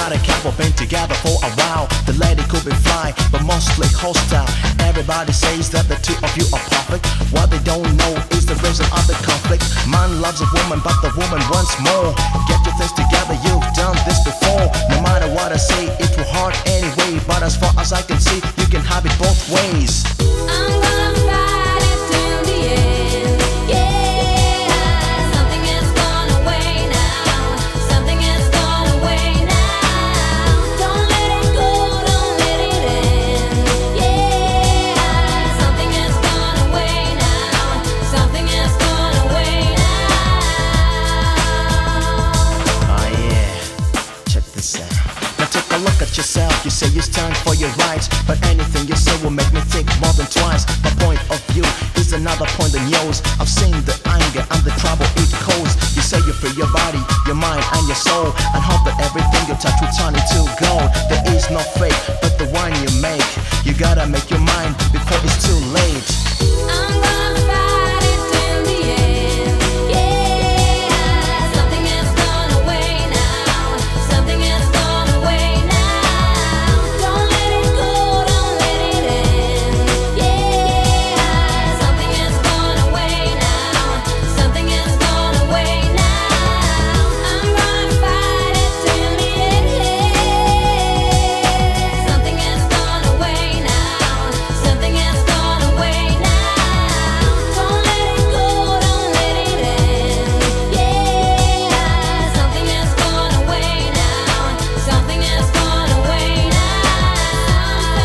got a couple been together for a while. The lady could be fly, but mostly hostile. Everybody says that the two of you are perfect. What they don't know is the reason of the conflict. Man loves a woman, but the woman wants more. Get your things together, you've done this before. No matter what I say, it will hurt anyway. But as far as I can see, you can have it both ways. I'm gonna fight it till the end. Yeah, something is gone away now. Something is gone away now. Don't let it go, don't let it end. Yeah, something is gone away now. Something is gone away now. Oh yeah, check this out. Now take a look at yourself. You say you stand for your rights, but anything you say will make me think more than twice. My point of view is another point than yours. I've seen the anger and the trouble it causes. You say you free your body, your mind and your soul, and hope that everything you touch will turn into gold. There is no fate but the one you make. You gotta make your mind before it's too late. I'm gonna fight it till the end. Yeah, something is gone away now. Something is gone away now. Don't let it go, don't let it end. Yeah, something is gone away now. Something is gone away now. I'm gonna fight it till the end. Something is gone away now. Something is gone away now. Don't let it go, don't let it end. Yeah, something is gone away now. Something is gone away now.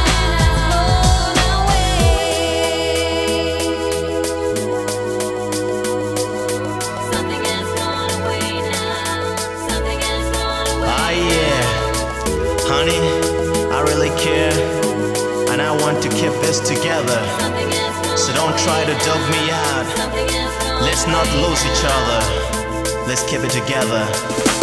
Something is gone away now. Something is gone away. Ah yeah, honey, I really care, and I want to keep this together. Something is gone. So don't try to dog me out. Something is gone. Let's not lose each other. Let's keep it together.